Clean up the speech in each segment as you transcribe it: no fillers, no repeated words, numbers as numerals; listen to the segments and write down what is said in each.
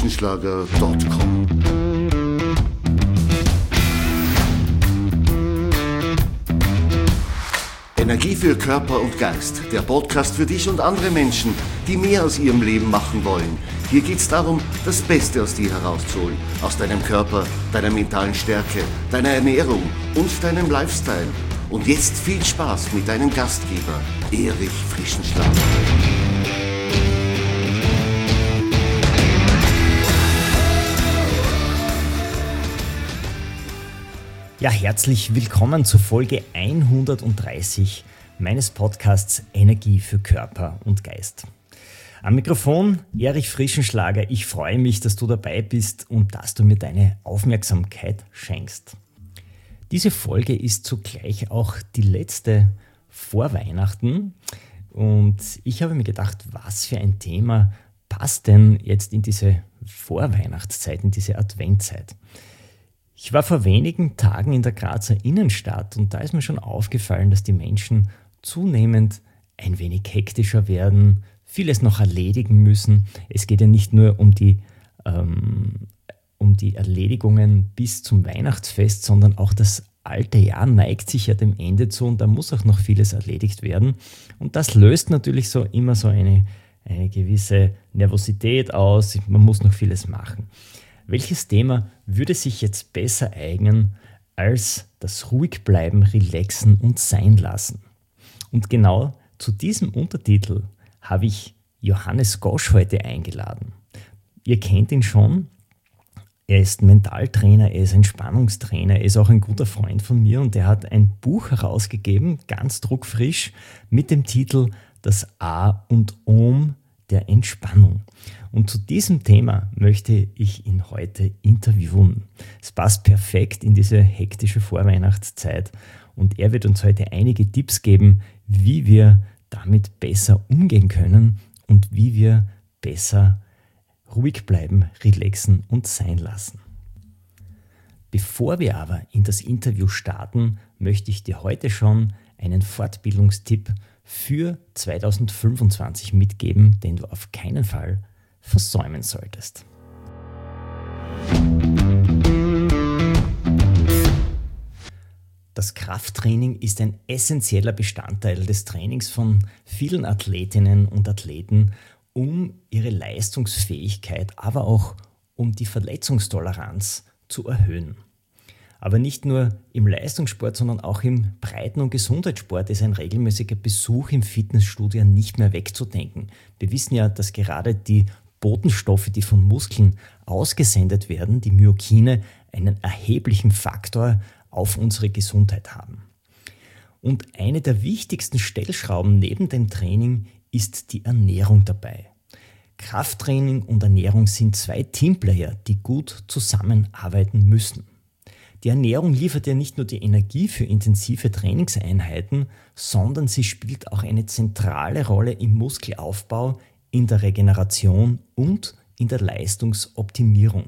erichfrischenschlager.com. Energie für Körper und Geist, der Podcast für dich und andere Menschen, die mehr aus ihrem Leben machen wollen. Hier geht es darum, das Beste aus dir herauszuholen, aus deinem Körper, deiner mentalen Stärke, deiner Ernährung und deinem Lifestyle. Und jetzt viel Spaß mit deinem Gastgeber, Erich Frischenschlager. Ja, herzlich willkommen zur Folge 130 meines Podcasts Energie für Körper und Geist. Am Mikrofon Erich Frischenschlager. Ich freue mich, dass du dabei bist und dass du mir deine Aufmerksamkeit schenkst. Diese Folge ist zugleich auch die letzte vor Weihnachten und ich habe mir gedacht, was für ein Thema passt denn jetzt in diese Vorweihnachtszeit, in diese Adventzeit. Ich war vor wenigen Tagen in der Grazer Innenstadt und da ist mir schon aufgefallen, dass die Menschen zunehmend ein wenig hektischer werden, vieles noch erledigen müssen. Es geht ja nicht nur um die Erledigungen bis zum Weihnachtsfest, sondern auch das alte Jahr neigt sich ja dem Ende zu und da muss auch noch vieles erledigt werden. Und das löst natürlich immer so eine gewisse Nervosität aus, man muss noch vieles machen. Welches Thema würde sich jetzt besser eignen als das Ruhigbleiben, Relaxen und Seinlassen? Und genau zu diesem Untertitel habe ich Johannes Gosch heute eingeladen. Ihr kennt ihn schon, er ist Mentaltrainer, er ist Entspannungstrainer, er ist auch ein guter Freund von mir und er hat ein Buch herausgegeben, ganz druckfrisch, mit dem Titel Das A und O der Entspannung. Und zu diesem Thema möchte ich ihn heute interviewen. Es passt perfekt in diese hektische Vorweihnachtszeit und er wird uns heute einige Tipps geben, wie wir damit besser umgehen können und wie wir besser ruhig bleiben, relaxen und sein lassen. Bevor wir aber in das Interview starten, möchte ich dir heute schon einen Fortbildungstipp für 2025 mitgeben, den du auf keinen Fall versäumen solltest. Das Krafttraining ist ein essentieller Bestandteil des Trainings von vielen Athletinnen und Athleten, um ihre Leistungsfähigkeit, aber auch um die Verletzungstoleranz zu erhöhen. Aber nicht nur im Leistungssport, sondern auch im Breiten- und Gesundheitssport ist ein regelmäßiger Besuch im Fitnessstudio nicht mehr wegzudenken. Wir wissen ja, dass gerade die Botenstoffe, die von Muskeln ausgesendet werden, die Myokine, einen erheblichen Faktor auf unsere Gesundheit haben. Und eine der wichtigsten Stellschrauben neben dem Training ist die Ernährung dabei. Krafttraining und Ernährung sind zwei Teamplayer, die gut zusammenarbeiten müssen. Die Ernährung liefert ja nicht nur die Energie für intensive Trainingseinheiten, sondern sie spielt auch eine zentrale Rolle im Muskelaufbau, in der Regeneration und in der Leistungsoptimierung.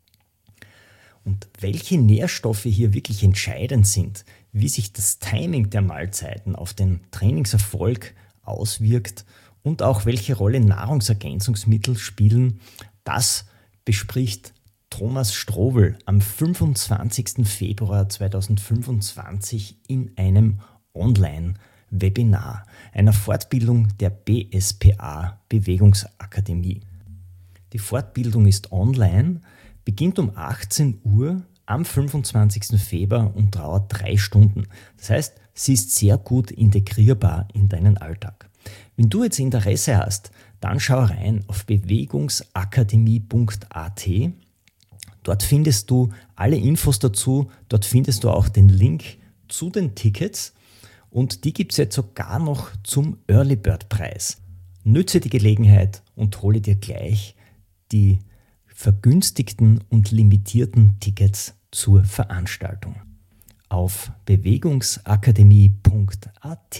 Und welche Nährstoffe hier wirklich entscheidend sind, wie sich das Timing der Mahlzeiten auf den Trainingserfolg auswirkt und auch welche Rolle Nahrungsergänzungsmittel spielen, das bespricht Thomas Strobel am 25. Februar 2025 in einem Online-Webinar, einer Fortbildung der BSPA Bewegungsakademie. Die Fortbildung ist online, beginnt um 18 Uhr am 25. Februar und dauert 3 Stunden. Das heißt, sie ist sehr gut integrierbar in deinen Alltag. Wenn du jetzt Interesse hast, dann schau rein auf bewegungsakademie.at. Dort findest du alle Infos dazu, dort findest du auch den Link zu den Tickets und die gibt es jetzt sogar noch zum Early Bird Preis. Nütze die Gelegenheit und hole dir gleich die vergünstigten und limitierten Tickets zur Veranstaltung auf bewegungsakademie.at.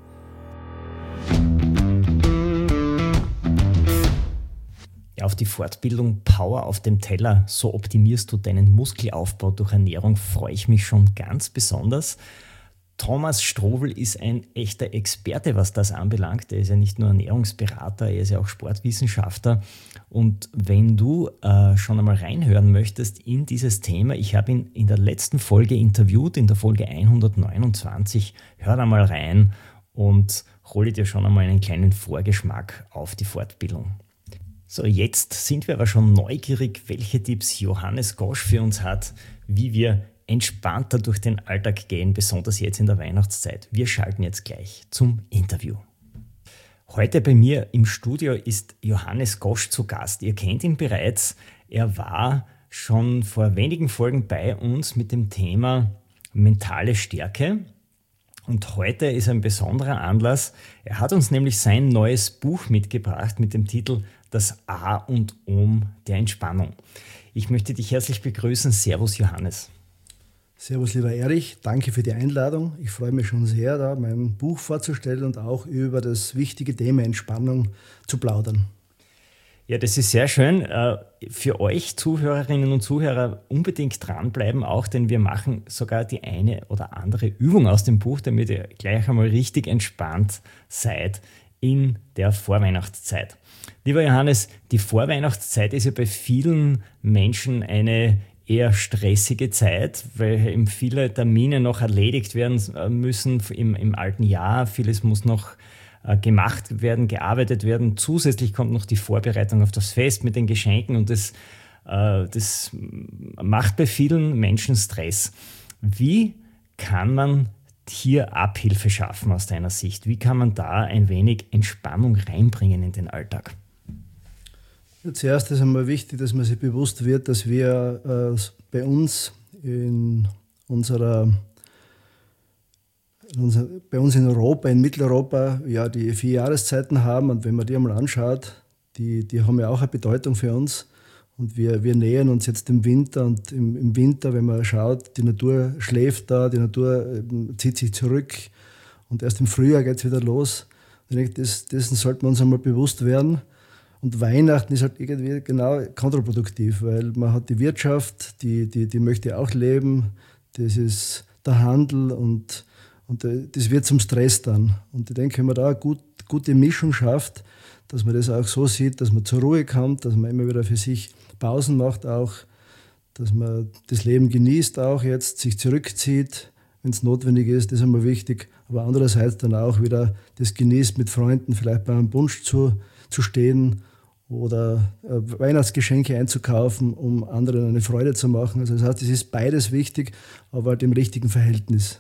Ja, auf die Fortbildung Power auf dem Teller, so optimierst du deinen Muskelaufbau durch Ernährung, freue ich mich schon ganz besonders. Thomas Strobl ist ein echter Experte, was das anbelangt. Er ist ja nicht nur Ernährungsberater, er ist ja auch Sportwissenschaftler. Und wenn du schon einmal reinhören möchtest in dieses Thema, ich habe ihn in der letzten Folge interviewt, in der Folge 129, hör da mal rein und hole dir schon einmal einen kleinen Vorgeschmack auf die Fortbildung. So, jetzt sind wir aber schon neugierig, welche Tipps Johannes Gosch für uns hat, wie wir entspannter durch den Alltag gehen, besonders jetzt in der Weihnachtszeit. Wir schalten jetzt gleich zum Interview. Heute bei mir im Studio ist Johannes Gosch zu Gast. Ihr kennt ihn bereits. Er war schon vor wenigen Folgen bei uns mit dem Thema mentale Stärke. Und heute ist ein besonderer Anlass. Er hat uns nämlich sein neues Buch mitgebracht mit dem Titel Das A und O der Entspannung. Ich möchte dich herzlich begrüßen. Servus Johannes. Servus lieber Erich, danke für die Einladung. Ich freue mich schon sehr, da mein Buch vorzustellen und auch über das wichtige Thema Entspannung zu plaudern. Ja, das ist sehr schön. Für euch Zuhörerinnen und Zuhörer unbedingt dranbleiben auch, denn wir machen sogar die eine oder andere Übung aus dem Buch, damit ihr gleich einmal richtig entspannt seid in der Vorweihnachtszeit. Lieber Johannes, die Vorweihnachtszeit ist ja bei vielen Menschen eine eher stressige Zeit, weil eben viele Termine noch erledigt werden müssen im alten Jahr. Vieles muss noch gemacht werden, gearbeitet werden. Zusätzlich kommt noch die Vorbereitung auf das Fest mit den Geschenken und das macht bei vielen Menschen Stress. Wie kann man hier Abhilfe schaffen aus deiner Sicht? Wie kann man da ein wenig Entspannung reinbringen in den Alltag? Zuerst ist einmal wichtig, dass man sich bewusst wird, dass wir bei uns in Europa, in Mitteleuropa, ja die 4 Jahreszeiten haben. Und wenn man die einmal anschaut, die haben ja auch eine Bedeutung für uns. Und wir nähern uns jetzt dem Winter. Und im Winter, wenn man schaut, die Natur schläft da, die Natur zieht sich zurück. Und erst im Frühjahr geht es wieder los. Und ich denke, dessen sollten wir uns einmal bewusst werden. Und Weihnachten ist halt irgendwie genau kontraproduktiv, weil man hat die Wirtschaft, die möchte auch leben, das ist der Handel und das wird zum Stress dann. Und ich denke, wenn man da eine gute Mischung schafft, dass man das auch so sieht, dass man zur Ruhe kommt, dass man immer wieder für sich Pausen macht auch, dass man das Leben genießt auch jetzt, sich zurückzieht, wenn es notwendig ist, das ist immer wichtig. Aber andererseits dann auch wieder das genießt, mit Freunden vielleicht bei einem Bunsch zu stehen oder Weihnachtsgeschenke einzukaufen, um anderen eine Freude zu machen. Also das heißt, es ist beides wichtig, aber halt im richtigen Verhältnis.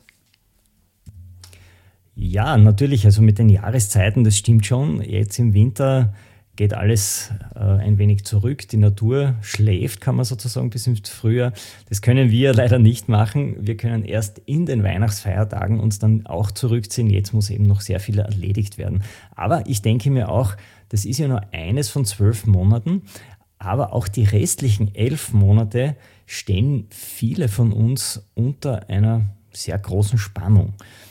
Ja, natürlich, also mit den Jahreszeiten, das stimmt schon. Jetzt im Winter geht alles ein wenig zurück. Die Natur schläft, kann man sozusagen, bis im Frühjahr. Das können wir leider nicht machen. Wir können erst in den Weihnachtsfeiertagen uns dann auch zurückziehen. Jetzt muss eben noch sehr viel erledigt werden. Aber ich denke mir auch, das ist ja nur eines von 12 Monaten. Aber auch die restlichen 11 Monate stehen viele von uns unter einer sehr großen Spannung.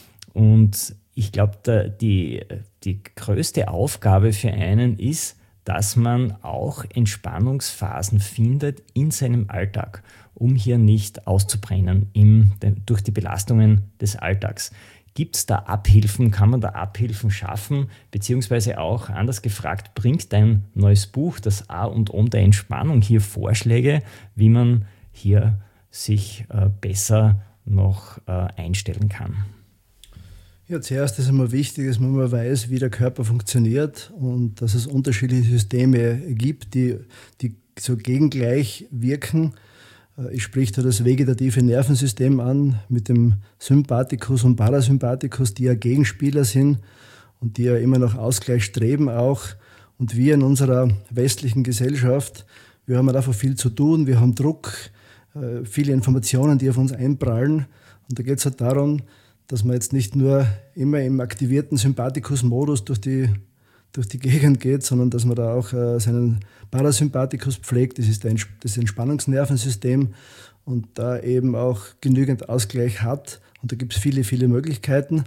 Und ich glaube, die größte Aufgabe für einen ist, dass man auch Entspannungsphasen findet in seinem Alltag, um hier nicht auszubrennen durch die Belastungen des Alltags. Gibt es da Abhilfen? Kann man da Abhilfen schaffen? Beziehungsweise auch, anders gefragt, bringt dein neues Buch, das A und O der Entspannung, hier Vorschläge, wie man hier sich besser noch einstellen kann? Ja, zuerst ist einmal wichtig, dass man mal weiß, wie der Körper funktioniert und dass es unterschiedliche Systeme gibt, die so gegengleich wirken. Ich spreche da das vegetative Nervensystem an mit dem Sympathikus und Parasympathikus, die ja Gegenspieler sind und die ja immer nach Ausgleich streben auch. Und wir in unserer westlichen Gesellschaft, wir haben einfach viel zu tun, wir haben Druck, viele Informationen, die auf uns einprallen. Und da geht es halt darum, dass man jetzt nicht nur immer im aktivierten Sympathikus-Modus durch die Gegend geht, sondern dass man da auch seinen Parasympathikus pflegt. Das ist das Entspannungsnervensystem und da eben auch genügend Ausgleich hat. Und da gibt es viele, viele Möglichkeiten,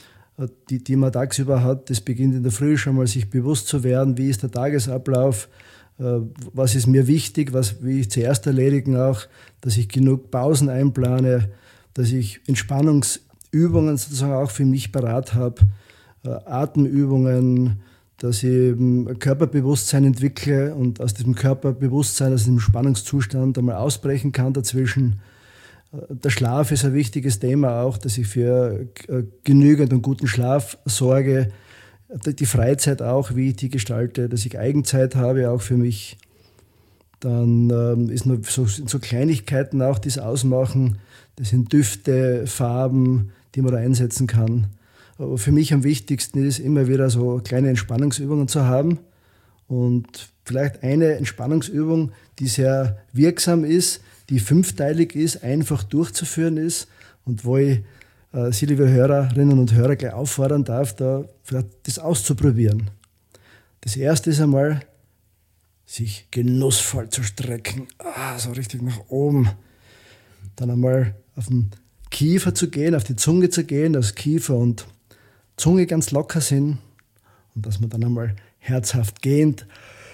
die man tagsüber hat. Das beginnt in der Früh schon mal, sich bewusst zu werden, wie ist der Tagesablauf, was ist mir wichtig, was will ich zuerst erledigen auch, dass ich genug Pausen einplane, dass ich Entspannungsübungen Übungen sozusagen auch für mich parat habe, Atemübungen, dass ich Körperbewusstsein entwickle und aus diesem Körperbewusstsein, aus diesem Spannungszustand einmal ausbrechen kann dazwischen. Der Schlaf ist ein wichtiges Thema auch, dass ich für genügend und guten Schlaf sorge. Die Freizeit auch, wie ich die gestalte, dass ich Eigenzeit habe, auch für mich. Dann ist noch so Kleinigkeiten auch, die es ausmachen. Das sind Düfte, Farben, die man da einsetzen kann. Aber für mich am wichtigsten ist, immer wieder so kleine Entspannungsübungen zu haben. Und vielleicht eine Entspannungsübung, die sehr wirksam ist, die 5-teilig ist, einfach durchzuführen ist und wo ich Sie, liebe Hörerinnen und Hörer, gleich auffordern darf, da vielleicht das auszuprobieren. Das erste ist einmal, sich genussvoll zu strecken, so richtig nach oben. Dann einmal auf den Kiefer zu gehen, auf die Zunge zu gehen, dass Kiefer und Zunge ganz locker sind und dass man dann einmal herzhaft gähnt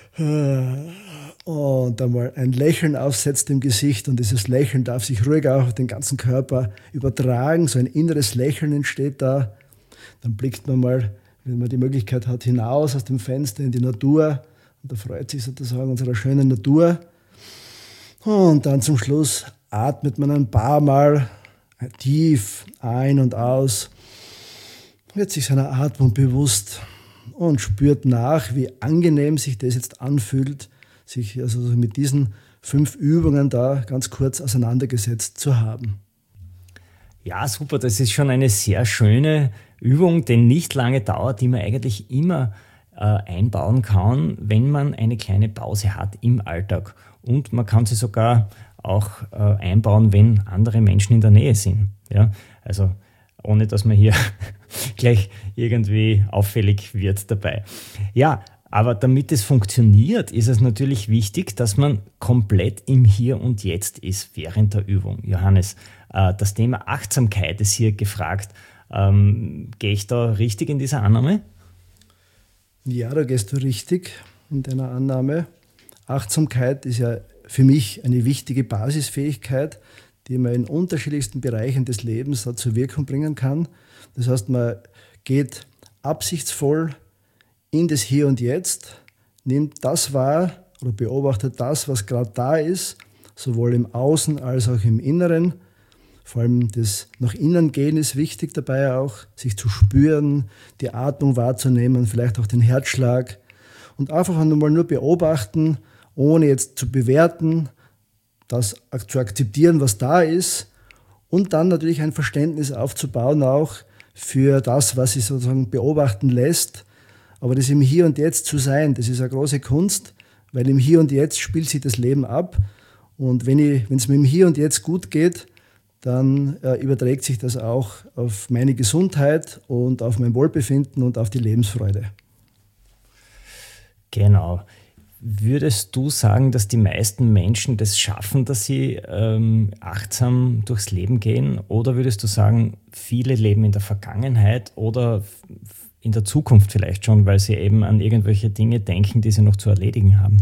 und einmal ein Lächeln aufsetzt im Gesicht und dieses Lächeln darf sich ruhig auch auf den ganzen Körper übertragen, so ein inneres Lächeln entsteht da. Dann blickt man mal, wenn man die Möglichkeit hat, hinaus aus dem Fenster in die Natur und da freut sich sozusagen unserer schönen Natur. Und dann zum Schluss atmet man ein paar Mal tief ein und aus, wird sich seiner Atmung bewusst und spürt nach, wie angenehm sich das jetzt anfühlt, sich also mit diesen 5 Übungen da ganz kurz auseinandergesetzt zu haben. Ja, super, das ist schon eine sehr schöne Übung, die nicht lange dauert, die man eigentlich immer einbauen kann, wenn man eine kleine Pause hat im Alltag. Und man kann sie sogar auch einbauen, wenn andere Menschen in der Nähe sind. Ja, also ohne dass man hier gleich irgendwie auffällig wird dabei. Ja, aber damit es funktioniert, ist es natürlich wichtig, dass man komplett im Hier und Jetzt ist während der Übung. Johannes, das Thema Achtsamkeit ist hier gefragt. Gehe ich da richtig in dieser Annahme? Ja, da gehst du richtig in deiner Annahme. Achtsamkeit ist ja für mich eine wichtige Basisfähigkeit, die man in unterschiedlichsten Bereichen des Lebens zur Wirkung bringen kann. Das heißt, man geht absichtsvoll in das Hier und Jetzt, nimmt das wahr oder beobachtet das, was gerade da ist, sowohl im Außen als auch im Inneren. Vor allem das nach innen gehen ist wichtig dabei auch, sich zu spüren, die Atmung wahrzunehmen, vielleicht auch den Herzschlag und einfach einmal nur beobachten, ohne jetzt zu bewerten, das zu akzeptieren, was da ist und dann natürlich ein Verständnis aufzubauen auch für das, was sich sozusagen beobachten lässt. Aber das im Hier und Jetzt zu sein, das ist eine große Kunst, weil im Hier und Jetzt spielt sich das Leben ab und wenn es mir im Hier und Jetzt gut geht, dann überträgt sich das auch auf meine Gesundheit und auf mein Wohlbefinden und auf die Lebensfreude. Genau. Würdest du sagen, dass die meisten Menschen das schaffen, dass sie achtsam durchs Leben gehen? Oder würdest du sagen, viele leben in der Vergangenheit oder in der Zukunft vielleicht schon, weil sie eben an irgendwelche Dinge denken, die sie noch zu erledigen haben?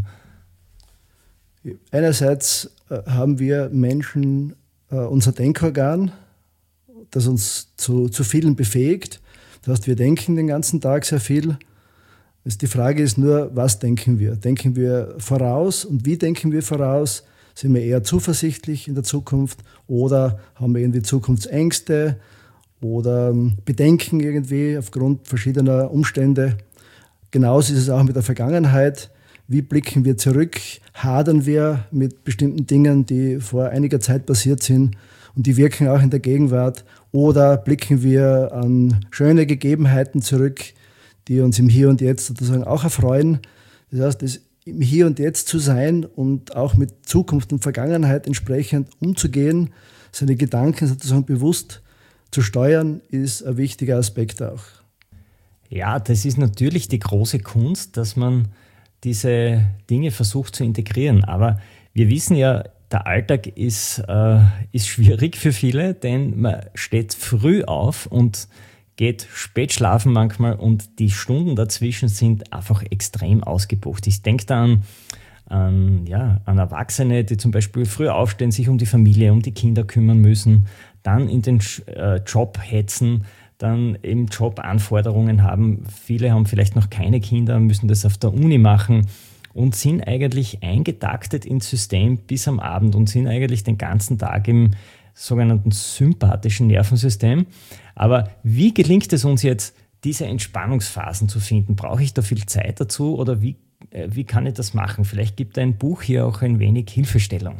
Einerseits haben wir Menschen unser Denkorgan, das uns zu vielen befähigt. Das heißt, wir denken den ganzen Tag sehr viel. Die Frage ist nur, was denken wir? Denken wir voraus und wie denken wir voraus? Sind wir eher zuversichtlich in der Zukunft oder haben wir irgendwie Zukunftsängste oder Bedenken irgendwie aufgrund verschiedener Umstände? Genauso ist es auch mit der Vergangenheit. Wie blicken wir zurück? Hadern wir mit bestimmten Dingen, die vor einiger Zeit passiert sind und die wirken auch in der Gegenwart? Oder blicken wir an schöne Gegebenheiten zurück, die uns im Hier und Jetzt sozusagen auch erfreuen? Das heißt, das im Hier und Jetzt zu sein und auch mit Zukunft und Vergangenheit entsprechend umzugehen, seine Gedanken sozusagen bewusst zu steuern, ist ein wichtiger Aspekt auch. Ja, das ist natürlich die große Kunst, dass man diese Dinge versucht zu integrieren. Aber wir wissen ja, der Alltag ist schwierig für viele, denn man steht früh auf und geht spät schlafen manchmal und die Stunden dazwischen sind einfach extrem ausgebucht. Ich denke da an Erwachsene, die zum Beispiel früh aufstehen, sich um die Familie, um die Kinder kümmern müssen, dann in den Job hetzen, dann eben Jobanforderungen haben. Viele haben vielleicht noch keine Kinder, müssen das auf der Uni machen und sind eigentlich eingetaktet ins System bis am Abend und sind eigentlich den ganzen Tag im sogenannten sympathischen Nervensystem. Aber wie gelingt es uns jetzt, diese Entspannungsphasen zu finden? Brauche ich da viel Zeit dazu oder wie kann ich das machen? Vielleicht gibt ein Buch hier auch ein wenig Hilfestellung.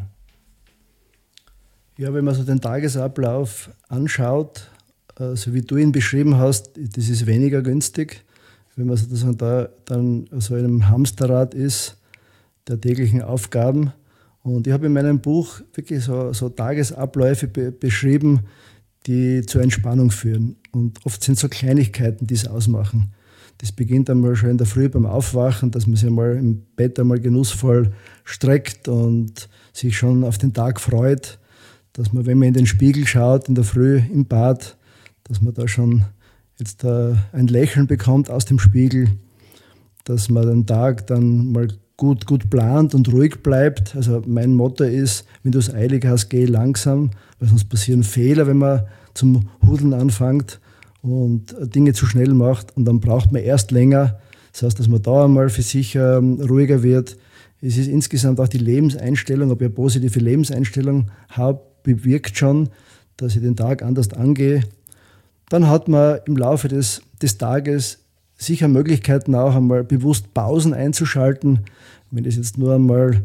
Ja, wenn man so den Tagesablauf anschaut, so wie du ihn beschrieben hast, das ist weniger günstig. Wenn man sozusagen da dann so in einem Hamsterrad ist, der täglichen Aufgaben. Und ich habe in meinem Buch wirklich so Tagesabläufe beschrieben, die zur Entspannung führen. Und oft sind so Kleinigkeiten, die es ausmachen. Das beginnt einmal schon in der Früh beim Aufwachen, dass man sich einmal im Bett einmal genussvoll streckt und sich schon auf den Tag freut. Dass man, wenn man in den Spiegel schaut, in der Früh im Bad, dass man da schon jetzt ein Lächeln bekommt aus dem Spiegel, dass man den Tag dann mal gut plant und ruhig bleibt. Also mein Motto ist, wenn du es eilig hast, geh langsam, weil sonst passieren Fehler, wenn man zum Hudeln anfängt und Dinge zu schnell macht und dann braucht man erst länger. Das heißt, dass man da einmal für sich ruhiger wird. Es ist insgesamt auch die Lebenseinstellung, ob ich eine positive Lebenseinstellung habe, bewirkt schon, dass ich den Tag anders angehe. Dann hat man im Laufe des Tages sicher Möglichkeiten auch einmal bewusst Pausen einzuschalten. Wenn das jetzt nur einmal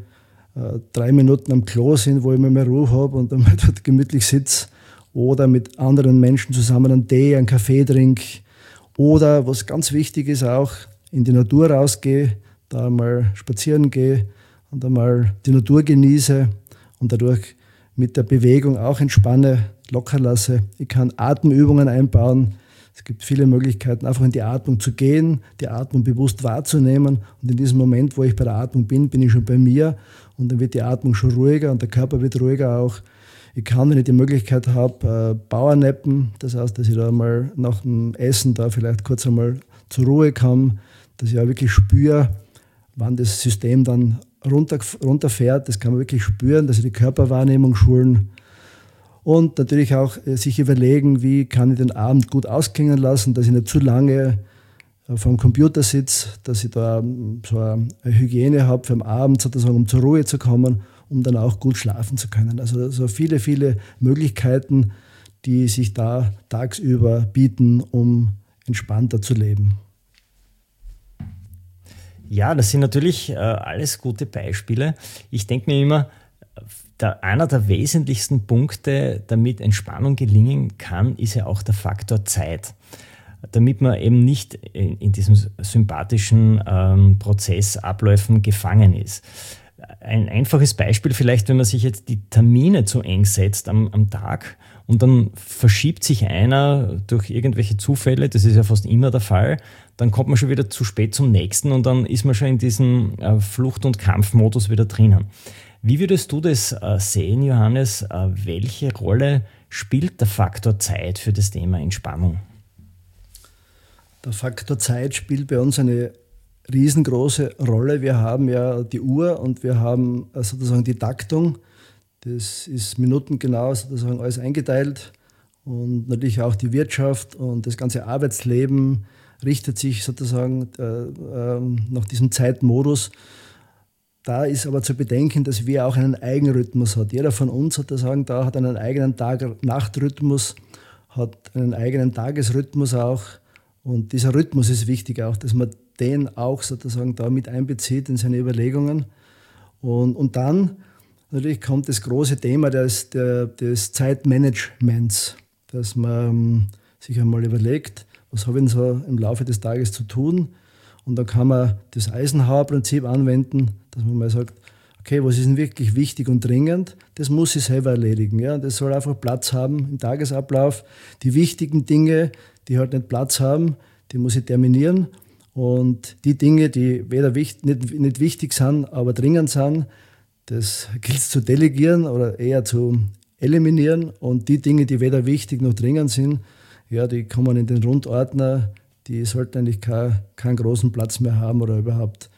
3 Minuten am Klo sind, wo ich mal mehr Ruhe habe und einmal dort gemütlich sitze oder mit anderen Menschen zusammen einen Tee, einen Kaffee trinke oder, was ganz wichtig ist, auch in die Natur rausgehe, da einmal spazieren gehe und einmal die Natur genieße und dadurch mit der Bewegung auch entspanne, locker lasse. Ich kann Atemübungen einbauen. Es gibt viele Möglichkeiten, einfach in die Atmung zu gehen, die Atmung bewusst wahrzunehmen. Und in diesem Moment, wo ich bei der Atmung bin, bin ich schon bei mir. Und dann wird die Atmung schon ruhiger und der Körper wird ruhiger auch. Ich kann, wenn ich die Möglichkeit habe, Powernappen. Das heißt, dass ich da mal nach dem Essen da vielleicht kurz einmal zur Ruhe komme, dass ich auch wirklich spüre, wann das System dann runterfährt. Das kann man wirklich spüren, dass ich die Körperwahrnehmung schulen. Und natürlich auch sich überlegen, wie kann ich den Abend gut ausklingen lassen, dass ich nicht zu lange vor dem Computer sitze, dass ich da so eine Hygiene habe für den Abend, sozusagen, um zur Ruhe zu kommen, um dann auch gut schlafen zu können. Also so viele, viele Möglichkeiten, die sich da tagsüber bieten, um entspannter zu leben. Ja, das sind natürlich alles gute Beispiele. Ich denke mir immer, einer der wesentlichsten Punkte, damit Entspannung gelingen kann, ist ja auch der Faktor Zeit. Damit man eben nicht in diesem sympathischen Prozessabläufen gefangen ist. Ein einfaches Beispiel vielleicht, wenn man sich jetzt die Termine zu eng setzt am Tag und dann verschiebt sich einer durch irgendwelche Zufälle, das ist ja fast immer der Fall, dann kommt man schon wieder zu spät zum nächsten und dann ist man schon in diesem Flucht- und Kampfmodus wieder drinnen. Wie würdest du das sehen, Johannes? Welche Rolle spielt der Faktor Zeit für das Thema Entspannung? Der Faktor Zeit spielt bei uns eine riesengroße Rolle. Wir haben ja die Uhr und wir haben sozusagen die Taktung. Das ist minutengenau sozusagen alles eingeteilt. Und natürlich auch die Wirtschaft und das ganze Arbeitsleben richtet sich sozusagen nach diesem Zeitmodus. Da ist aber zu bedenken, dass wir auch einen Eigenrhythmus haben. Jeder von uns sozusagen da hat einen eigenen Tag-Nacht-Rhythmus, hat einen eigenen Tagesrhythmus auch. Und dieser Rhythmus ist wichtig auch, dass man den auch sozusagen da mit einbezieht in seine Überlegungen. Und dann natürlich kommt das große Thema des Zeitmanagements, dass man sich einmal überlegt, was habe ich denn so im Laufe des Tages zu tun? Und dann kann man das Eisenhower-Prinzip anwenden, dass man mal sagt, okay, was ist denn wirklich wichtig und dringend? Das muss ich selber erledigen. Ja? Das soll einfach Platz haben im Tagesablauf. Die wichtigen Dinge, die halt nicht Platz haben, die muss ich terminieren. Und die Dinge, die weder nicht wichtig sind, aber dringend sind, das gilt es zu delegieren oder eher zu eliminieren. Und die Dinge, die weder wichtig noch dringend sind, ja, die kommen in den Rundordner, die sollten eigentlich keinen großen Platz mehr haben oder überhaupt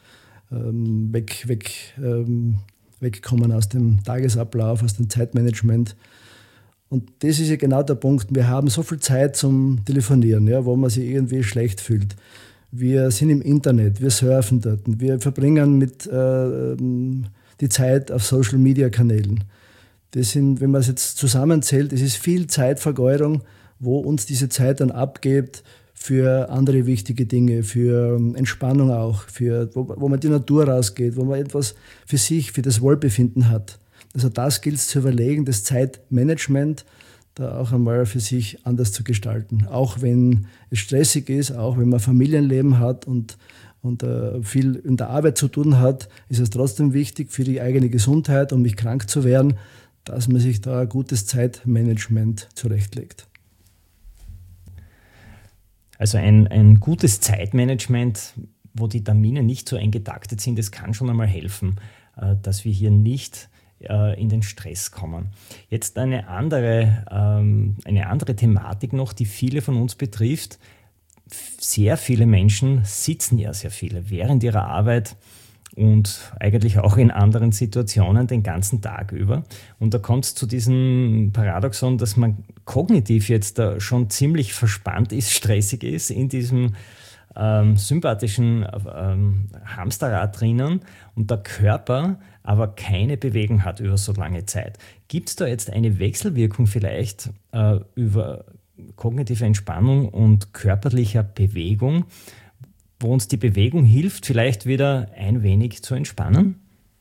wegkommen aus dem Tagesablauf, aus dem Zeitmanagement. Und das ist ja genau der Punkt. Wir haben so viel Zeit zum Telefonieren, ja, wo man sich irgendwie schlecht fühlt. Wir sind im Internet, wir surfen dort, wir verbringen die Zeit auf Social-Media-Kanälen. Das sind, wenn man es jetzt zusammenzählt, das ist viel Zeitvergeudung, wo uns diese Zeit dann abgibt für andere wichtige Dinge, für Entspannung auch, wo man die Natur rausgeht, wo man etwas für sich, für das Wohlbefinden hat. Also das gilt es zu überlegen, das Zeitmanagement da auch einmal für sich anders zu gestalten. Auch wenn es stressig ist, auch wenn man Familienleben hat und viel in der Arbeit zu tun hat, ist es trotzdem wichtig für die eigene Gesundheit, um nicht krank zu werden, dass man sich da ein gutes Zeitmanagement zurechtlegt. Also ein gutes Zeitmanagement, wo die Termine nicht so eng getaktet sind, das kann schon einmal helfen, dass wir hier nicht in den Stress kommen. Jetzt eine andere Thematik noch, die viele von uns betrifft. Sehr viele Menschen sitzen ja sehr viele während ihrer Arbeit und eigentlich auch in anderen Situationen den ganzen Tag über. Und da kommt es zu diesem Paradoxon, dass man kognitiv jetzt da schon ziemlich verspannt ist, stressig ist, in diesem sympathischen Hamsterrad drinnen und der Körper aber keine Bewegung hat über so lange Zeit. Gibt es da jetzt eine Wechselwirkung vielleicht über kognitive Entspannung und körperlicher Bewegung, wo uns die Bewegung hilft, vielleicht wieder ein wenig zu entspannen?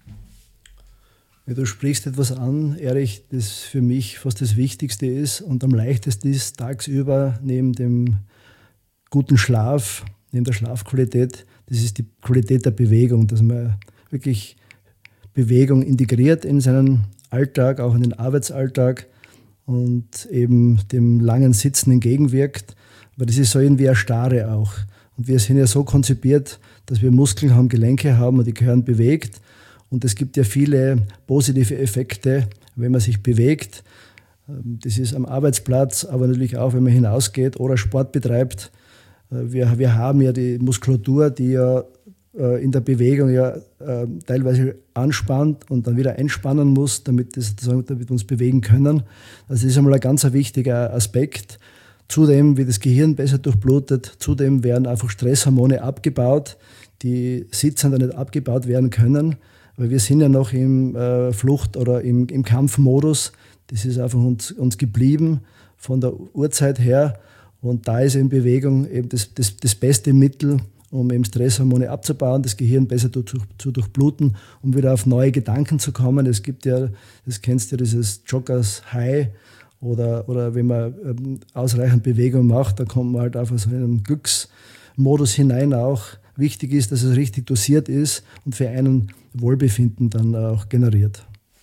Ja, du sprichst etwas an, Erich, das für mich fast das Wichtigste ist und am leichtesten ist tagsüber neben dem guten Schlaf, neben der Schlafqualität, das ist die Qualität der Bewegung, dass man wirklich Bewegung integriert in seinen Alltag, auch in den Arbeitsalltag und eben dem langen Sitzen entgegenwirkt. Aber das ist so irgendwie eine Starre auch. Und wir sind ja so konzipiert, dass wir Muskeln haben, Gelenke haben und die gehören bewegt. Und es gibt ja viele positive Effekte, wenn man sich bewegt. Das ist am Arbeitsplatz, aber natürlich auch, wenn man hinausgeht oder Sport betreibt. Wir haben ja die Muskulatur, die ja in der Bewegung ja teilweise anspannt und dann wieder entspannen muss, damit wir uns bewegen können. Also das ist einmal ein ganz wichtiger Aspekt. Zudem wird das Gehirn besser durchblutet, zudem werden einfach Stresshormone abgebaut, die sitzend nicht abgebaut werden können, weil wir sind ja noch im Flucht- oder im Kampfmodus. Das ist einfach uns geblieben von der Urzeit her und da ist eben Bewegung eben das beste Mittel, um eben Stresshormone abzubauen, das Gehirn besser zu durchbluten, um wieder auf neue Gedanken zu kommen. Es gibt ja, das kennst du, dieses Joggers High oder wenn man ausreichend Bewegung macht, dann kommt man halt einfach so in einen Glücksmodus hinein auch. Wichtig ist, dass es richtig dosiert ist und für einen Wohlbefinden dann auch generiert.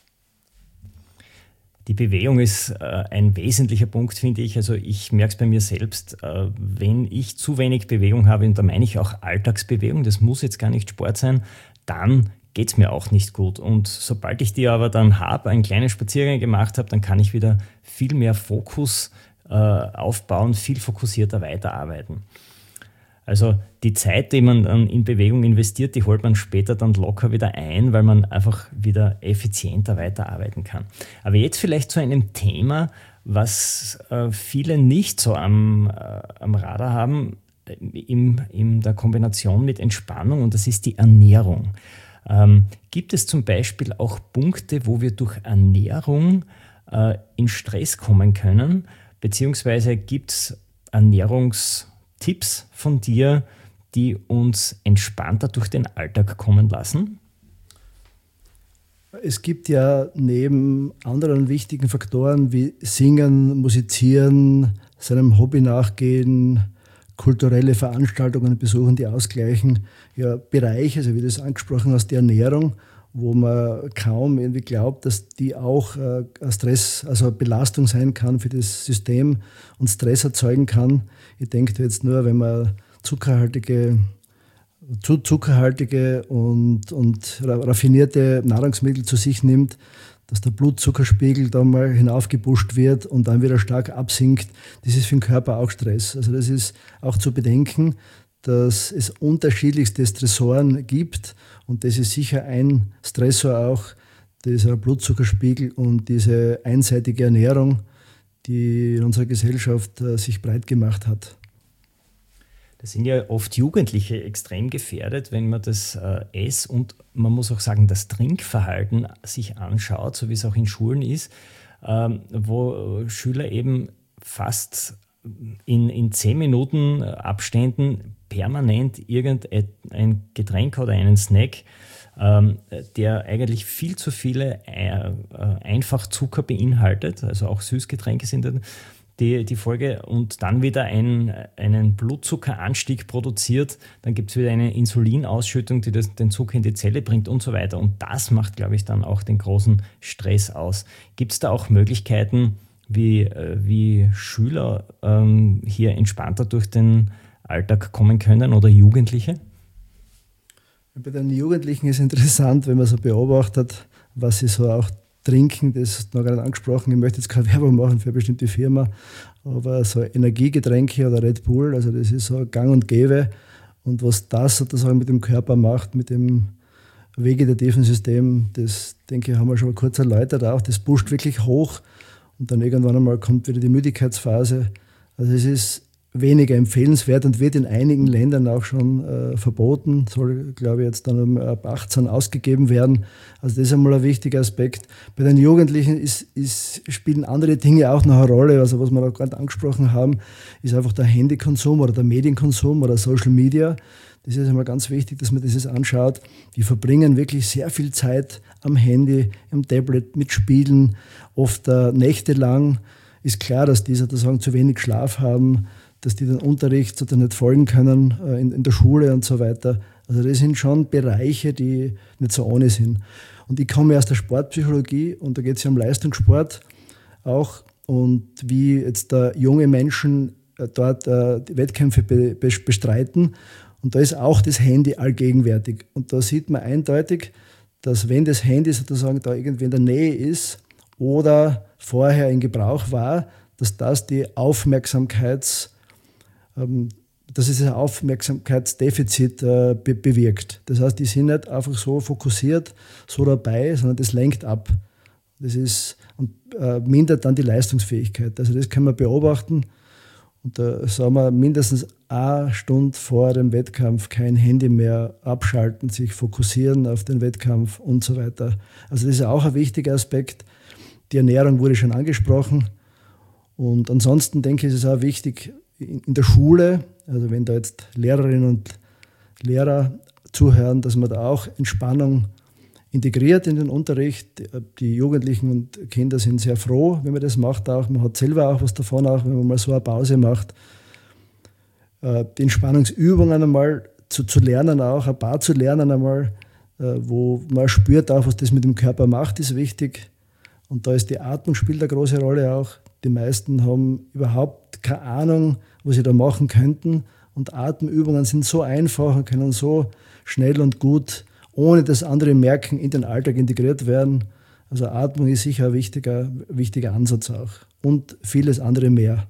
Die Bewegung ist ein wesentlicher Punkt, finde ich. Also ich merke es bei mir selbst, wenn ich zu wenig Bewegung habe, und da meine ich auch Alltagsbewegung, das muss jetzt gar nicht Sport sein, dann geht es mir auch nicht gut. Und sobald ich die aber dann habe, einen kleinen Spaziergang gemacht habe, dann kann ich wieder viel mehr Fokus aufbauen, viel fokussierter weiterarbeiten. Also die Zeit, die man dann in Bewegung investiert, die holt man später dann locker wieder ein, weil man einfach wieder effizienter weiterarbeiten kann. Aber jetzt vielleicht zu einem Thema, was viele nicht so am Radar haben, in der Kombination mit Entspannung, und das ist die Ernährung. Gibt es zum Beispiel auch Punkte, wo wir durch Ernährung in Stress kommen können, beziehungsweise gibt es Ernährungstipps von dir, die uns entspannter durch den Alltag kommen lassen? Es gibt ja neben anderen wichtigen Faktoren wie Singen, Musizieren, seinem Hobby nachgehen, kulturelle Veranstaltungen besuchen, die ausgleichen, ja Bereiche, also wie du es angesprochen hast, die Ernährung, wo man kaum irgendwie glaubt, dass die auch Stress, also Belastung sein kann für das System und Stress erzeugen kann. Ich denke jetzt nur, wenn man zu zuckerhaltige und raffinierte Nahrungsmittel zu sich nimmt, dass der Blutzuckerspiegel da mal hinaufgepusht wird und dann wieder stark absinkt. Das ist für den Körper auch Stress. Also das ist auch zu bedenken, dass es unterschiedlichste Stressoren gibt und das ist sicher ein Stressor auch, dieser Blutzuckerspiegel und diese einseitige Ernährung, die in unserer Gesellschaft sich breit gemacht hat. Da sind ja oft Jugendliche extrem gefährdet, wenn man das Ess- und man muss auch sagen, das Trinkverhalten sich anschaut, so wie es auch in Schulen ist, wo Schüler eben fast in 10 Minuten Abständen permanent irgendein Getränk oder einen Snack, der eigentlich viel zu viele Einfachzucker beinhaltet, also auch Süßgetränke sind dann die Folge, und dann wieder einen Blutzuckeranstieg produziert, dann gibt es wieder eine Insulinausschüttung, die den Zucker in die Zelle bringt und so weiter. Und das macht, glaube ich, dann auch den großen Stress aus. Gibt es da auch Möglichkeiten, wie Schüler hier entspannter durch den Alltag kommen können oder Jugendliche? Bei den Jugendlichen ist interessant, wenn man so beobachtet, was sie so auch trinken, das ist noch gar nicht angesprochen, ich möchte jetzt keine Werbung machen für eine bestimmte Firma, aber so Energiegetränke oder Red Bull, also das ist so gang und gäbe, und was das sozusagen mit dem Körper macht, mit dem vegetativen System, das denke ich, haben wir schon mal kurz erläutert auch, das pusht wirklich hoch und dann irgendwann einmal kommt wieder die Müdigkeitsphase. Also es ist weniger empfehlenswert und wird in einigen Ländern auch schon verboten, soll, glaube ich, jetzt dann ab 18 ausgegeben werden. Also das ist einmal ein wichtiger Aspekt. Bei den Jugendlichen spielen andere Dinge auch noch eine Rolle. Also was wir auch gerade angesprochen haben, ist einfach der Handykonsum oder der Medienkonsum oder Social Media. Das ist einmal ganz wichtig, dass man das anschaut. Die verbringen wirklich sehr viel Zeit am Handy, am Tablet, mit Spielen, oft nächtelang. Ist klar, dass die sozusagen zu wenig Schlaf haben, dass die den Unterricht sozusagen nicht folgen können in der Schule und so weiter. Also das sind schon Bereiche, die nicht so ohne sind. Und ich komme aus der Sportpsychologie und da geht es ja um Leistungssport auch und wie jetzt junge Menschen dort die Wettkämpfe bestreiten. Und da ist auch das Handy allgegenwärtig. Und da sieht man eindeutig, dass wenn das Handy sozusagen da irgendwie in der Nähe ist oder vorher in Gebrauch war, dass das die dass es ein Aufmerksamkeitsdefizit bewirkt. Das heißt, die sind nicht einfach so fokussiert, so dabei, sondern das lenkt ab. Das ist und mindert dann die Leistungsfähigkeit. Also das kann man beobachten. Und da sagen wir, mindestens 1 Stunde vor dem Wettkampf kein Handy mehr abschalten, sich fokussieren auf den Wettkampf und so weiter. Also das ist auch ein wichtiger Aspekt. Die Ernährung wurde schon angesprochen. Und ansonsten denke ich, ist es auch wichtig, in der Schule, also wenn da jetzt Lehrerinnen und Lehrer zuhören, dass man da auch Entspannung integriert in den Unterricht. Die Jugendlichen und Kinder sind sehr froh, wenn man das macht auch. Man hat selber auch was davon, auch wenn man mal so eine Pause macht. Die Entspannungsübungen einmal zu lernen, auch ein paar zu lernen einmal, wo man spürt auch, was das mit dem Körper macht, ist wichtig. Und da ist die Atmung spielt eine große Rolle auch. Die meisten haben überhaupt keine Ahnung, was sie da machen könnten. Und Atemübungen sind so einfach und können so schnell und gut, ohne dass andere merken, in den Alltag integriert werden. Also Atmung ist sicher ein wichtiger Ansatz auch. Und vieles andere mehr.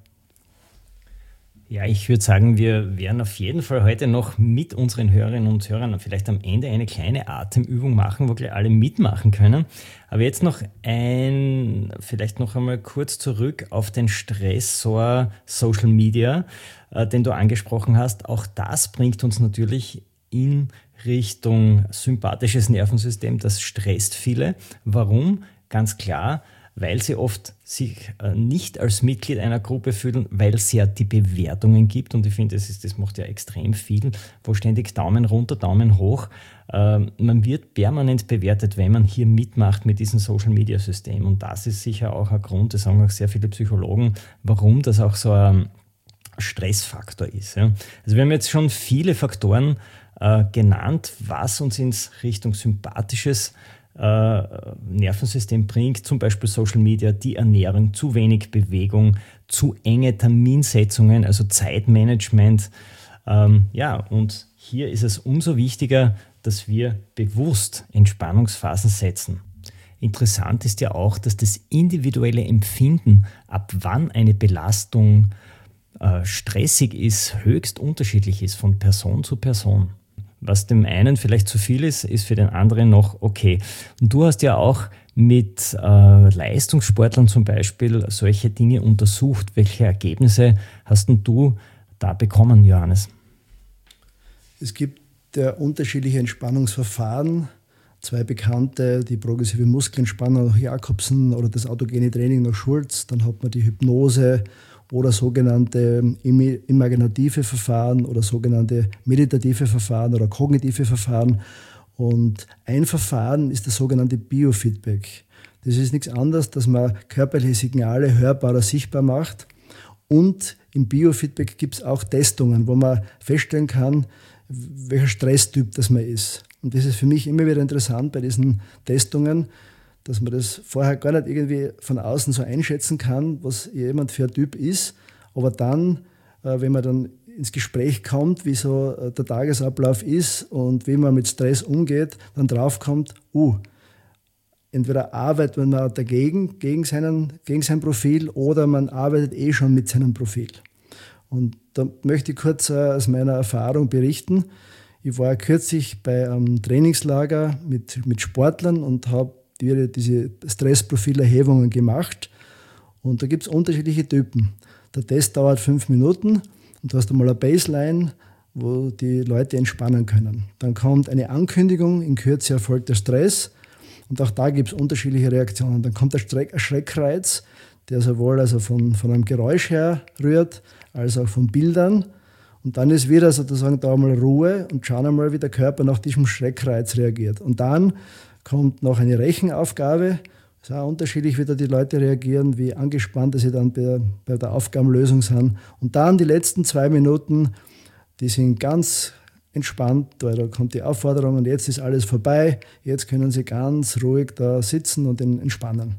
Ja, ich würde sagen, wir werden auf jeden Fall heute noch mit unseren Hörerinnen und Hörern vielleicht am Ende eine kleine Atemübung machen, wo gleich alle mitmachen können. Aber jetzt noch vielleicht noch einmal kurz zurück auf den Stressor Social Media, den du angesprochen hast. Auch das bringt uns natürlich in Richtung sympathisches Nervensystem. Das stresst viele. Warum? Ganz klar, weil sie oft sich nicht als Mitglied einer Gruppe fühlen, weil es ja die Bewertungen gibt. Und ich finde, das macht ja extrem viel, wo ständig Daumen runter, Daumen hoch. Man wird permanent bewertet, wenn man hier mitmacht mit diesem Social-Media-System. Und das ist sicher auch ein Grund, das sagen auch sehr viele Psychologen, warum das auch so ein Stressfaktor ist. Ja. Also wir haben jetzt schon viele Faktoren genannt, was uns in Richtung sympathisches Nervensystem bringt, zum Beispiel Social Media, die Ernährung, zu wenig Bewegung, zu enge Terminsetzungen, also Zeitmanagement. Und hier ist es umso wichtiger, dass wir bewusst Entspannungsphasen setzen. Interessant ist ja auch, dass das individuelle Empfinden, ab wann eine Belastung stressig ist, höchst unterschiedlich ist von Person zu Person. Was dem einen vielleicht zu viel ist, ist für den anderen noch okay. Und du hast ja auch mit Leistungssportlern zum Beispiel solche Dinge untersucht. Welche Ergebnisse hast denn du da bekommen, Johannes? Es gibt ja unterschiedliche Entspannungsverfahren. 2 bekannte, die progressive Muskelentspannung nach Jakobsen oder das autogene Training nach Schulz. Dann hat man die Hypnose oder sogenannte imaginative Verfahren oder sogenannte meditative Verfahren oder kognitive Verfahren. Und ein Verfahren ist das sogenannte Biofeedback. Das ist nichts anderes, dass man körperliche Signale hörbar oder sichtbar macht. Und im Biofeedback gibt es auch Testungen, wo man feststellen kann, welcher Stresstyp das man ist. Und das ist für mich immer wieder interessant bei diesen Testungen, dass man das vorher gar nicht irgendwie von außen so einschätzen kann, was jemand für ein Typ ist. Aber dann, wenn man dann ins Gespräch kommt, wie so der Tagesablauf ist und wie man mit Stress umgeht, dann draufkommt, entweder arbeitet man dagegen, gegen sein Profil, oder man arbeitet schon mit seinem Profil. Und da möchte ich kurz aus meiner Erfahrung berichten. Ich war kürzlich bei einem Trainingslager mit Sportlern und habe diese Stressprofilerhebungen gemacht. Und da gibt es unterschiedliche Typen. Der Test dauert 5 Minuten und du hast einmal eine Baseline, wo die Leute entspannen können. Dann kommt eine Ankündigung, in Kürze erfolgt der Stress. Und auch da gibt es unterschiedliche Reaktionen. Dann kommt ein Schreckreiz, der sowohl also von einem Geräusch her rührt, als auch von Bildern. Und dann ist wieder sozusagen da einmal Ruhe und schauen einmal, wie der Körper nach diesem Schreckreiz reagiert. Und dann kommt noch eine Rechenaufgabe. Es ist auch unterschiedlich, wie da die Leute reagieren, wie angespannt sie dann bei der Aufgabenlösung sind. Und dann die letzten 2 Minuten, die sind ganz entspannt, weil da kommt die Aufforderung und jetzt ist alles vorbei. Jetzt können sie ganz ruhig da sitzen und entspannen.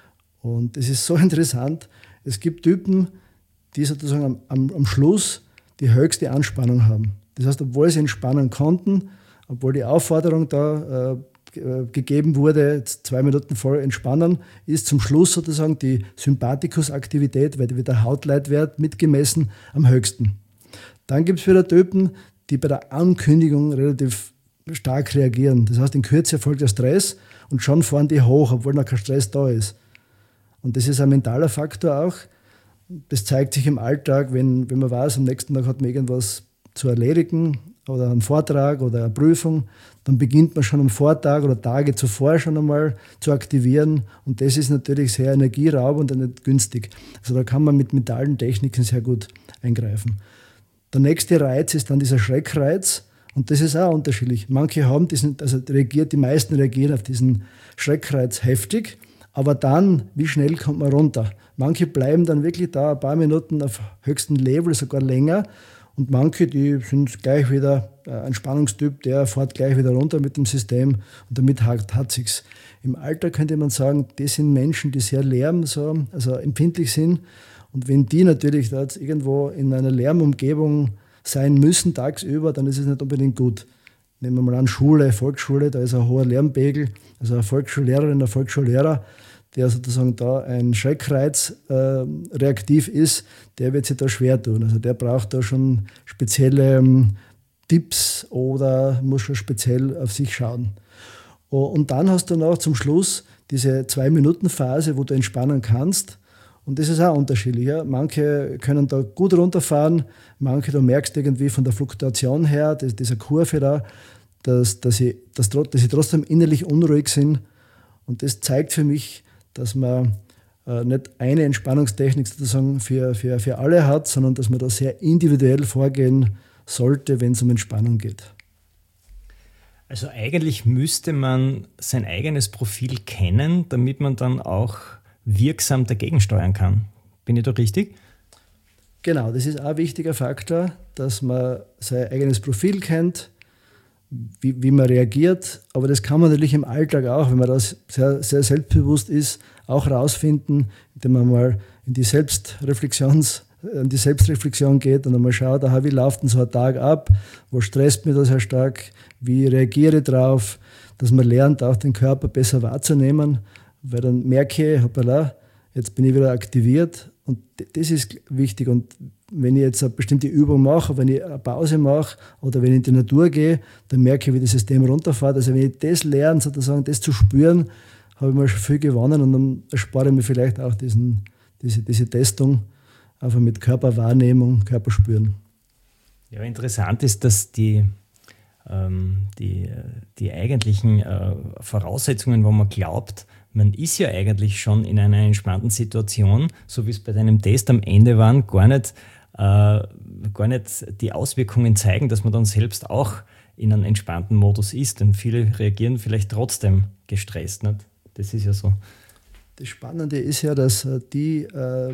Und es ist so interessant. Es gibt Typen, die sozusagen am Schluss die höchste Anspannung haben. Das heißt, obwohl sie entspannen konnten, obwohl die Aufforderung da gegeben wurde, 2 Minuten voll entspannen, ist zum Schluss sozusagen die Sympathikusaktivität, weil der Hautleitwert mitgemessen, am höchsten. Dann gibt es wieder Typen, die bei der Ankündigung relativ stark reagieren. Das heißt, in Kürze erfolgt der Stress und schon fahren die hoch, obwohl noch kein Stress da ist. Und das ist ein mentaler Faktor auch. Das zeigt sich im Alltag, wenn man weiß, am nächsten Tag hat man irgendwas zu erledigen oder einen Vortrag oder eine Prüfung, dann beginnt man schon am Vortag oder Tage zuvor schon einmal zu aktivieren. Und das ist natürlich sehr energieraubend und nicht günstig. Also da kann man mit mentalen Techniken sehr gut eingreifen. Der nächste Reiz ist dann dieser Schreckreiz. Und das ist auch unterschiedlich. Manche haben die meisten reagieren auf diesen Schreckreiz heftig. Aber dann, wie schnell kommt man runter? Manche bleiben dann wirklich da ein paar Minuten auf höchstem Level, sogar länger. Und manche, die sind gleich wieder ein Spannungstyp, der fährt gleich wieder runter mit dem System. Und damit hat sich's. Im Alter könnte man sagen, das sind Menschen, die sehr empfindlich sind. Und wenn die natürlich da jetzt irgendwo in einer Lärmumgebung sein müssen, tagsüber, dann ist es nicht unbedingt gut. Nehmen wir mal an, Volksschule, da ist ein hoher Lärmpegel. Also eine Volksschullehrerin, ein Volksschullehrer, der sozusagen da ein Schreckreiz reaktiv ist, der wird sich da schwer tun. Also der braucht da schon spezielle Tipps oder muss schon speziell auf sich schauen. Und dann hast du noch zum Schluss diese 2-Minuten-Phase, wo du entspannen kannst. Und das ist auch unterschiedlich. Ja. Manche können da gut runterfahren, manche, du merkst irgendwie von der Fluktuation her, dieser Kurve da, dass sie trotzdem innerlich unruhig sind. Und das zeigt für mich, dass man nicht eine Entspannungstechnik sozusagen für alle hat, sondern dass man da sehr individuell vorgehen sollte, wenn es um Entspannung geht. Also eigentlich müsste man sein eigenes Profil kennen, damit man dann auch wirksam dagegen steuern kann. Bin ich da richtig? Genau, das ist auch ein wichtiger Faktor, dass man sein eigenes Profil kennt, wie man reagiert. Aber das kann man natürlich im Alltag auch, wenn man das sehr, sehr selbstbewusst ist, auch rausfinden, indem man mal in die Selbstreflexion geht und einmal schaut, wie läuft denn so ein Tag ab, wo stresst mich das sehr stark, wie reagiere ich drauf, dass man lernt, auch den Körper besser wahrzunehmen, weil dann merke ich, hoppala, jetzt bin ich wieder aktiviert Und das ist wichtig. Und wenn ich jetzt eine bestimmte Übung mache, wenn ich eine Pause mache oder wenn ich in die Natur gehe, dann merke ich, wie das System runterfährt. Also wenn ich das lerne, sozusagen das zu spüren, habe ich mal schon viel gewonnen und dann erspare ich mir vielleicht auch diese Testung, einfach mit Körperwahrnehmung, Körperspüren. Ja, interessant ist, dass die eigentlichen Voraussetzungen, wo man glaubt, man ist ja eigentlich schon in einer entspannten Situation, so wie es bei deinem Test am Ende waren, gar nicht die Auswirkungen zeigen, dass man dann selbst auch in einem entspannten Modus ist. Denn viele reagieren vielleicht trotzdem gestresst. Nicht? Das ist ja so. Das Spannende ist ja, dass die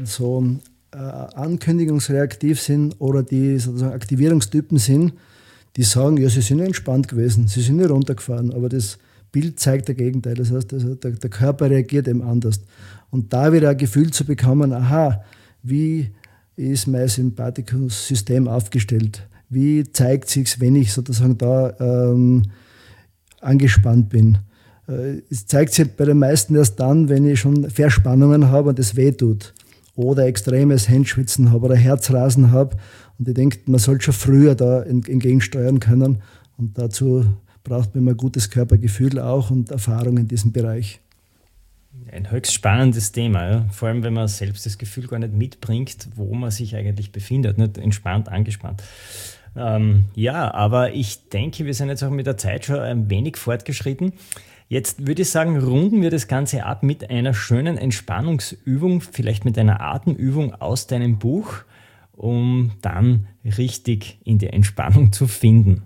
ankündigungsreaktiv sind oder die sozusagen Aktivierungstypen sind, die sagen, ja, sie sind entspannt gewesen, sie sind nicht runtergefahren, aber das Bild zeigt das Gegenteil. Das heißt, also der Körper reagiert eben anders. Und da wieder ein Gefühl zu bekommen, aha, wie ist mein Sympathikus-System aufgestellt? Wie zeigt sich's, wenn ich sozusagen da angespannt bin? Es zeigt sich bei den meisten erst dann, wenn ich schon Verspannungen habe und das wehtut. Oder extremes Händeschwitzen habe oder Herzrasen habe. Und ich denke, man sollte schon früher da entgegensteuern können. Und dazu braucht man immer ein gutes Körpergefühl auch und Erfahrung in diesem Bereich. Ein höchst spannendes Thema, ja? Vor allem, wenn man selbst das Gefühl gar nicht mitbringt, wo man sich eigentlich befindet, nicht entspannt, angespannt. Ja, aber ich denke, wir sind jetzt auch mit der Zeit schon ein wenig fortgeschritten. Jetzt würde ich sagen, runden wir das Ganze ab mit einer schönen Entspannungsübung, vielleicht mit einer Atemübung aus deinem Buch, um dann richtig in die Entspannung zu finden.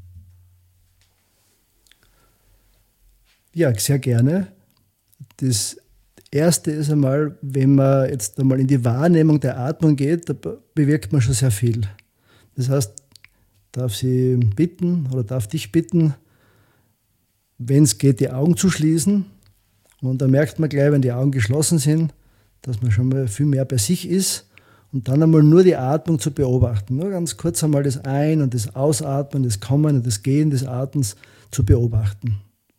Ja, sehr gerne. Das Erste ist einmal, wenn man jetzt einmal in die Wahrnehmung der Atmung geht, da bewirkt man schon sehr viel. Das heißt, darf sie bitten oder darf dich bitten, wenn es geht, die Augen zu schließen. Und dann merkt man gleich, wenn die Augen geschlossen sind, dass man schon mal viel mehr bei sich ist. Und dann einmal nur die Atmung zu beobachten. Nur ganz kurz einmal das Ein- und das Ausatmen, das Kommen und das Gehen des Atems zu beobachten.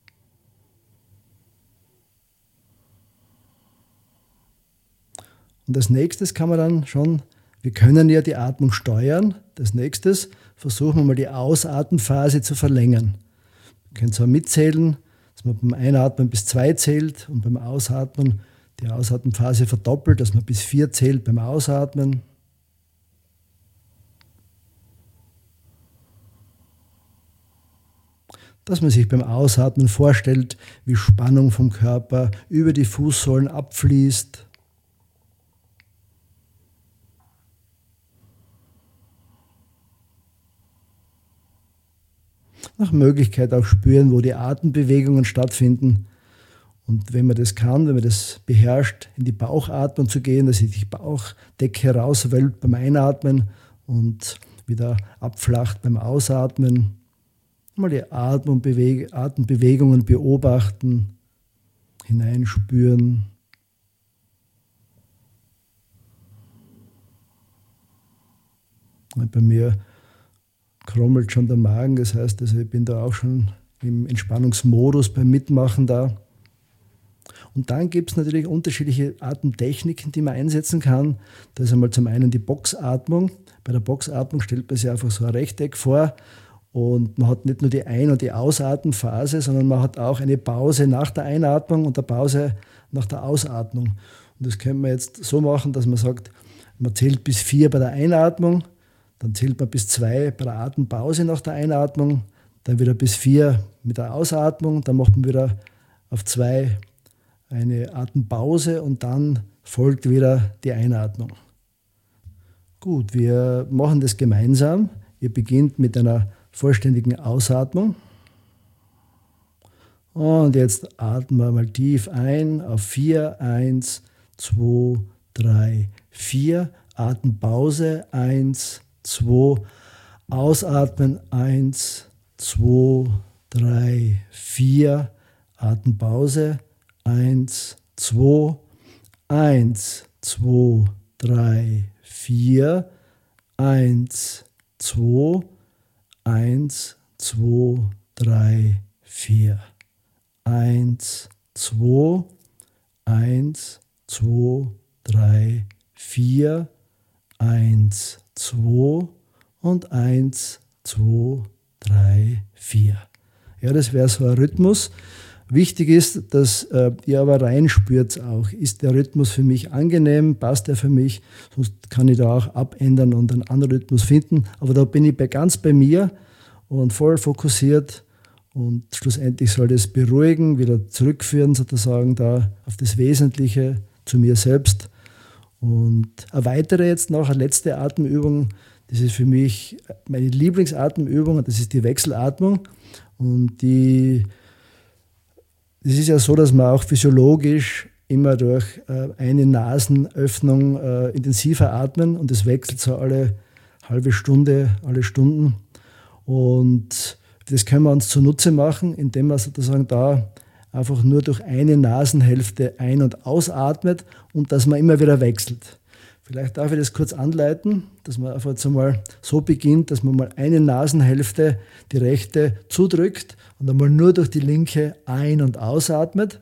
Und als nächstes kann man dann schon, wir können ja die Atmung steuern. Als nächstes versuchen wir mal die Ausatmenphase zu verlängern. Wir können zwar mitzählen, dass man beim Einatmen bis 2 zählt und beim Ausatmen die Ausatmenphase verdoppelt, dass man bis 4 zählt beim Ausatmen. Dass man sich beim Ausatmen vorstellt, wie Spannung vom Körper über die Fußsohlen abfließt. Nach Möglichkeit auch spüren, wo die Atembewegungen stattfinden. Und wenn man das kann, wenn man das beherrscht, in die Bauchatmung zu gehen, dass sich die Bauchdecke herauswölbt beim Einatmen und wieder abflacht beim Ausatmen. Mal die Atembewegungen beobachten, hineinspüren. Und bei mir krummelt schon der Magen, das heißt, also ich bin da auch schon im Entspannungsmodus beim Mitmachen da. Und dann gibt es natürlich unterschiedliche Atemtechniken, die man einsetzen kann. Da ist einmal zum einen die Boxatmung. Bei der Boxatmung stellt man sich einfach so ein Rechteck vor und man hat nicht nur die Ein- und die Ausatmenphase, sondern man hat auch eine Pause nach der Einatmung und eine Pause nach der Ausatmung. Und das können wir jetzt so machen, dass man sagt, man zählt bis 4 bei der Einatmung, dann zählt man bis 2 bei der Atempause nach der Einatmung, dann wieder bis 4 mit der Ausatmung, dann macht man wieder auf 2 eine Atempause und dann folgt wieder die Einatmung. Gut, wir machen das gemeinsam. Ihr beginnt mit einer vollständigen Ausatmung. Und jetzt atmen wir mal tief ein auf 4, 1, 2, 3, 4. Atempause 1, 2. Ausatmen 1, 2, 3, 4. Atempause 1, 2, 1, 2, 3, 4, 1, 2, 1, 2, 3, 4, 1, 2, 1, 2, 3, 4, 1, 2 und 1, 2, 3, 4. Ja, das wäre so ein Rhythmus. Wichtig ist, dass ihr aber reinspürt auch. Ist der Rhythmus für mich angenehm? Passt der für mich? Sonst kann ich da auch abändern und einen anderen Rhythmus finden. Aber da bin ich ganz bei mir und voll fokussiert. Und schlussendlich soll das beruhigen, wieder zurückführen sozusagen da auf das Wesentliche, zu mir selbst. Und eine weitere jetzt noch, eine letzte Atemübung, das ist für mich meine Lieblingsatemübung, das ist die Wechselatmung. Und das ist ja so, dass man auch physiologisch immer durch eine Nasenöffnung intensiver atmen und das wechselt so alle halbe Stunde, alle Stunden. Und das können wir uns zunutze machen, indem man sozusagen da einfach nur durch eine Nasenhälfte ein- und ausatmet und dass man immer wieder wechselt. Vielleicht darf ich das kurz anleiten, dass man einfach jetzt einmal so beginnt, dass man mal eine Nasenhälfte, die rechte, zudrückt und einmal nur durch die linke ein- und ausatmet.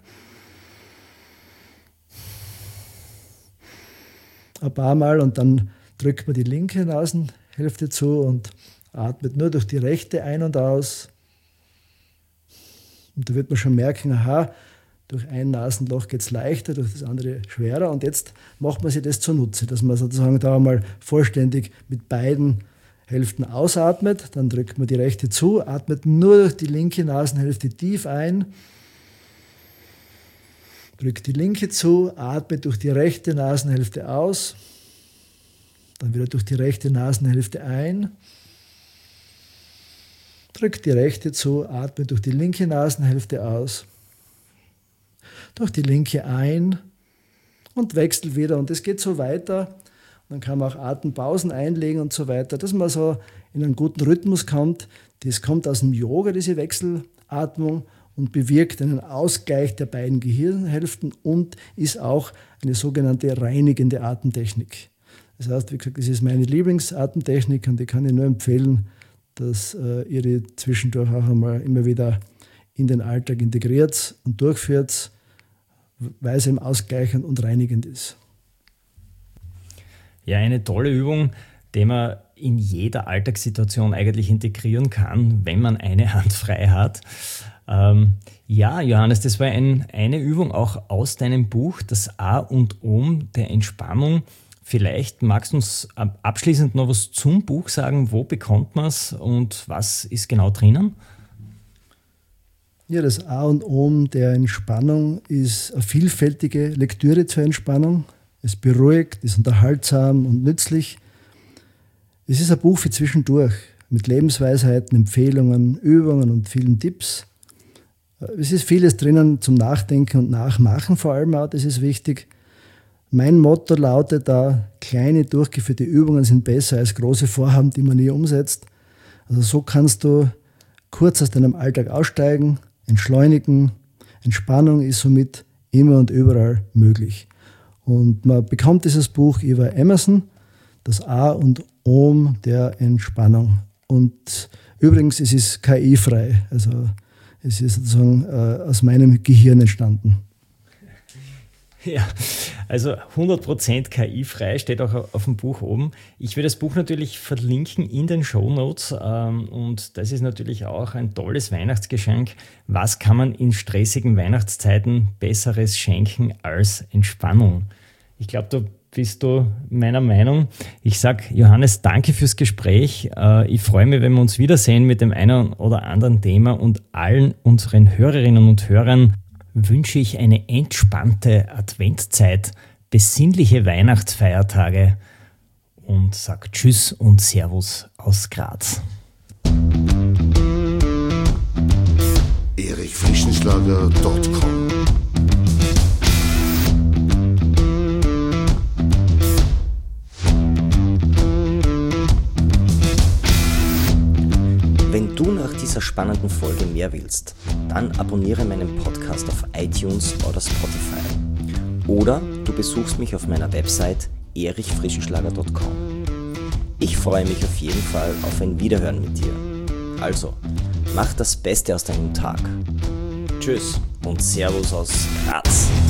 Ein paar Mal und dann drückt man die linke Nasenhälfte zu und atmet nur durch die rechte ein und aus. Und da wird man schon merken, aha, durch ein Nasenloch geht es leichter, durch das andere schwerer. Und jetzt macht man sich das zunutze, dass man sozusagen da einmal vollständig mit beiden Hälften ausatmet. Dann drückt man die rechte zu, atmet nur durch die linke Nasenhälfte tief ein. Drückt die linke zu, atmet durch die rechte Nasenhälfte aus. Dann wieder durch die rechte Nasenhälfte ein. Drückt die rechte zu, atmet durch die linke Nasenhälfte aus. Durch die linke ein und wechselt wieder. Und das geht so weiter. Dann kann man auch Atempausen einlegen und so weiter, dass man so in einen guten Rhythmus kommt. Das kommt aus dem Yoga, diese Wechselatmung, und bewirkt einen Ausgleich der beiden Gehirnhälften und ist auch eine sogenannte reinigende Atemtechnik. Das heißt, wie gesagt, das ist meine Lieblingsatemtechnik und die kann ich nur empfehlen, dass ihr die zwischendurch auch einmal immer wieder in den Alltag integriert und durchführt, weil es eben ausgleichend und reinigend ist. Ja, eine tolle Übung, die man in jeder Alltagssituation eigentlich integrieren kann, wenn man eine Hand frei hat. Ja, Johannes, das war eine Übung auch aus deinem Buch, das A und O der Entspannung. Vielleicht magst du uns abschließend noch was zum Buch sagen. Wo bekommt man es und was ist genau drinnen? Ja, das A und O der Entspannung ist eine vielfältige Lektüre zur Entspannung. Es beruhigt, ist unterhaltsam und nützlich. Es ist ein Buch für zwischendurch mit Lebensweisheiten, Empfehlungen, Übungen und vielen Tipps. Es ist vieles drinnen zum Nachdenken und Nachmachen vor allem auch, das ist wichtig. Mein Motto lautet da, kleine durchgeführte Übungen sind besser als große Vorhaben, die man nie umsetzt. Also so kannst du kurz aus deinem Alltag aussteigen, entschleunigen. Entspannung ist somit immer und überall möglich. Und man bekommt dieses Buch über Amazon, das A und O der Entspannung. Und übrigens, es ist KI-frei, also es ist sozusagen aus meinem Gehirn entstanden. Ja, also 100% KI-frei, steht auch auf dem Buch oben. Ich werde das Buch natürlich verlinken in den Shownotes und das ist natürlich auch ein tolles Weihnachtsgeschenk. Was kann man in stressigen Weihnachtszeiten Besseres schenken als Entspannung? Ich glaube, da bist du meiner Meinung. Ich sage, Johannes, danke fürs Gespräch. Ich freue mich, wenn wir uns wiedersehen mit dem einen oder anderen Thema und allen unseren Hörerinnen und Hörern wünsche ich eine entspannte Adventzeit, besinnliche Weihnachtsfeiertage und sage Tschüss und Servus aus Graz. erichfrischenschlager.com Wenn du nach dieser spannenden Folge mehr willst, dann abonniere meinen Podcast auf iTunes oder Spotify. Oder du besuchst mich auf meiner Website erichfrischenschlager.com. Ich freue mich auf jeden Fall auf ein Wiederhören mit dir. Also, mach das Beste aus deinem Tag. Tschüss und Servus aus Graz.